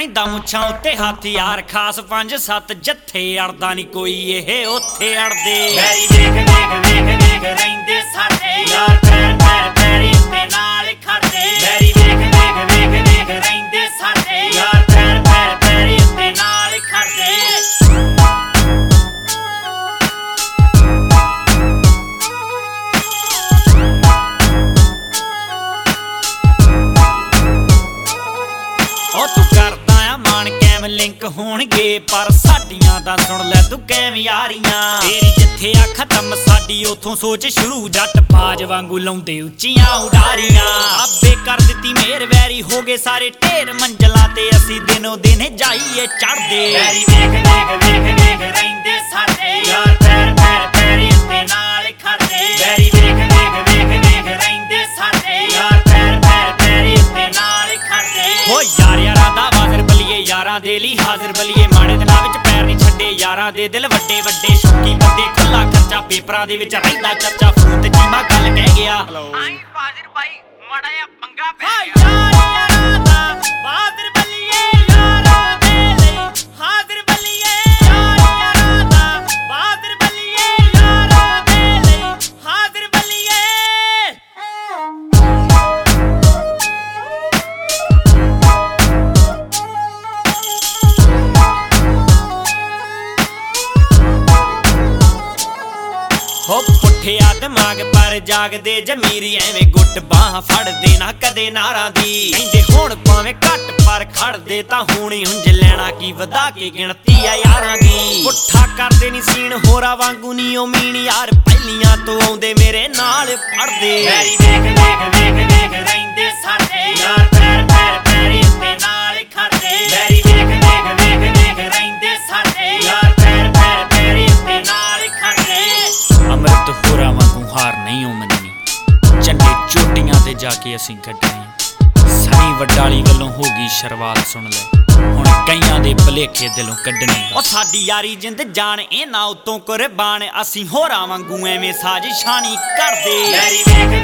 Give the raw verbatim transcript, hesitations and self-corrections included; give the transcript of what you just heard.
रहिंदा मुच्छां उत्ते हथियार खास पंज सत्त जत्थे अड़दा नी कोई ये उत्थे अड़दे वैरी वेख वेख वेख वेख रहिंदे साडे यार पैर पैर पैरी उत्ते नाल खड़दे वैरी वेख वेख वेख वेख रहिंदे साडे यार पैर पैर पैरी उत्ते नाल खड़दे लिंक होणगे पर साडियां दा सुन लै तू कैम यारियां तेरी जिथे आ खत्म साडी उथों सोच शुरू जट बाज वांगू लाउंदे उच्चियां उडारियां आबे कर दित्ती मेर वैरी हो गए सारे ढेर मंजला ते असी दिनों दिन जाइए चढ़दे वैरी वेख वेख वेख वेख रहिंदे साडे यार पैर पैर पैरी उत्ते नाल खड़दे वैरी वेख वेख वेख वेख रहिंदे साडे यार पैर पैर पैरी उत्ते नाल खड़दे हो यार यारां दा वाज़र बलिए यारां दे ली हाजिर बलिए माड़े दिनां विच पैर नहीं छड्डे यारां दे दिल वड्डे वड्डे शौकी बंदे खुला खर्चा पेपरां दे विच रहिंदा चर्चा फोन ते चीमा गल कह गया आई वाज़र भाई माड़ा जिहा पंगा पै गया यारां दा वाज़र बलिए यारां दे लई हाजिर बलिए यारां दा वाज़र बलिए यारां दे लई हाजिर बलिए हो पुठिया दिमाग पर जागदे जमीरी एवें गुट बाह फड़दे ना कदे नारां दी कहंदे हुण भावें घट पर खड़दे तां हुणी हुंज लैणा की वधा के गिणती आ यारां दी पुट्ठा करदे नी सीन होरा वांगू नी ओ मीण यार पहिलियां तो आउंदे मेरे नाल पड़दे वैरी वेख वेख वेख वेख रहिंदे साडे यार पैर पैर पैरी उत्ते नाल खड़दे वैरी वेख वेख वेख वेख रहिंदे साडे यार पैर पैर पैरी उत्ते नाल खड़दे अमृत होरा वांगू हार नहीं हो मननी झंडे चोटियां ते जाके असीं कड्डने सनी वडाली वल्लों हो गई शुरुआत सुन ले हुण कईयां दे भलेखे दिलों कड्डने ओ साडी यारी जिंद जान इन्हां उत्तों कुर्बान असीं होरां वांगू एवें साजिशानी करदे वैरी वेख